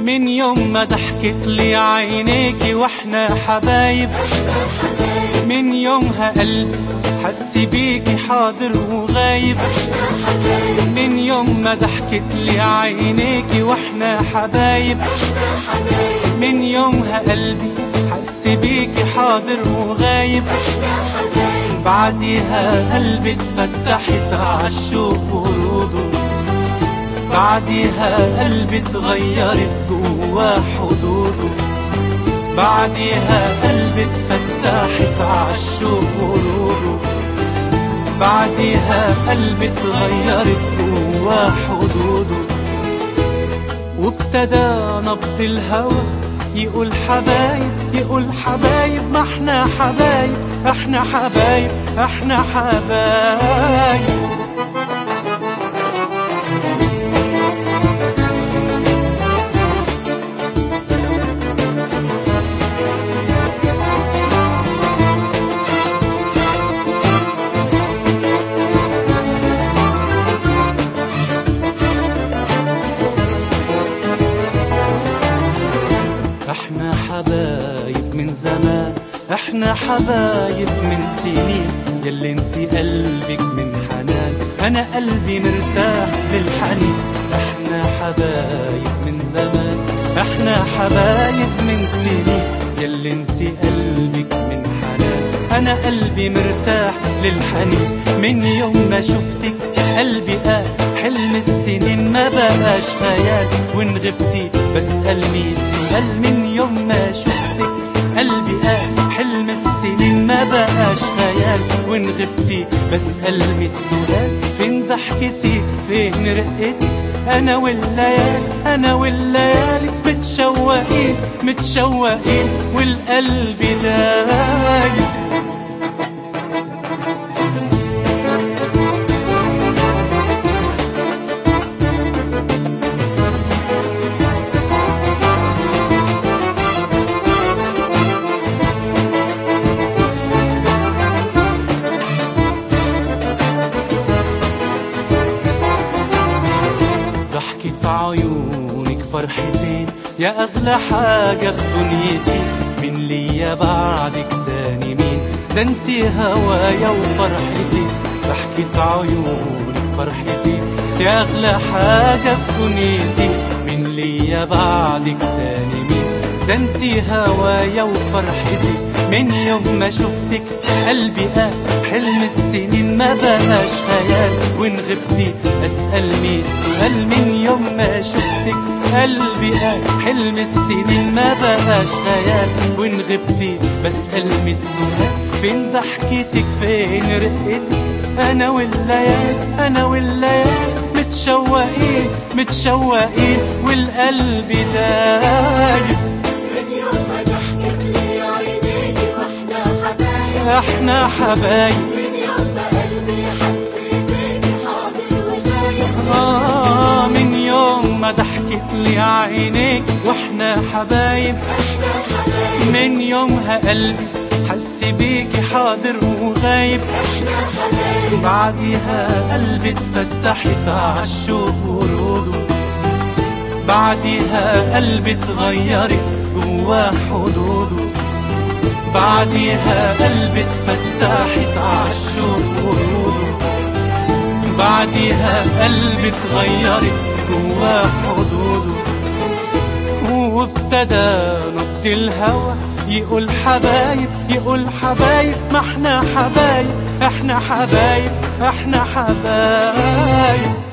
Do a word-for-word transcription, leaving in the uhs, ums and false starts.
من يوم ما ضحكت لي عينيكي واحنا حبايب، من يومها قلبي حس بيكي حاضر وغايب، من يوم ما ضحكت لي عينيكي واحنا حبايب، من يومها قلبي حس بيكي حاضر وغايب. بعديها قلبي اتفتحت عالشوق وروده، بعديها قلبي اتغيرت جوا حدوده، بعديها قلبي اتفتحت عالشوق وروده، بعديها قلبي اتغيرت جوا حدوده. وابتدى نبض الهوى يقول حبايب، يقول حبايب، ما احنا حبايب، احنا حبايب، احنا حبايب. احنا حبايب من زمان، احنا حبايب من سنين، ياللي انت قلبك من حنان انا قلبي مرتاح للحنين. احنا حبايب من زمان، احنا حبايب من سنين، ياللي انت قلبك من حنان انا قلبي مرتاح للحنين. من يوم ما شفتك قلبي قال حلم السنين ما بقاش خيال، وان غبتي بسأل ميت سؤال. من يوم ما شفتك قلبي قال حلم السنين ما بقاش خيال، وان غبتي بسأل ميت سؤال. فين ضحكتك فين رقتك انا والليالي، انا والليالي متشوقين متشوقين والقلب دايب. ضحكة عيونك فرحتين يا أغلى حاجة في دنيتي، من ليا بعدك تاني مين؟ ده انت هوايا وفرحتي. ضحكة عيونك فرحتين يا أغلى حاجة في دنيتي، من ليا بعدك تاني مين؟ ده انت هوايا وفرحتي. من يوم ما شفتك قلبي قال حلم السنين ما بقاش خيال، وان غبتي اسأل ميت سؤال. من يوم ما شفتك قلبي قال حلم السنين ما بقاش خيال، وان غبتي بسأل ميت سؤال. فين ضحكتك فين رقتك انا والليالي، انا والليالي متشوقين متشوقين والقلب دايب. احنا حبايب، من يوم ما قلبي حس بيكي حاضر وغايب. آه من يوم ما ضحكت لي عينيك واحنا حبايب، احنا حبايب. من يومها قلبي حس بيكي حاضر وغايب، احنا حبايب. بعديها قلبي اتفتحت عالشوق وروده، بعديها قلبي اتغيرت جوا حدوده، بعديها قلبي اتفتحت عالشوق وروده، بعديها قلبي اتغيرت جوا حدوده. وابتدى نبض الهوى يقول حبايب، يقول حبايب، ما احنا حبايب، احنا حبايب، احنا حبايب.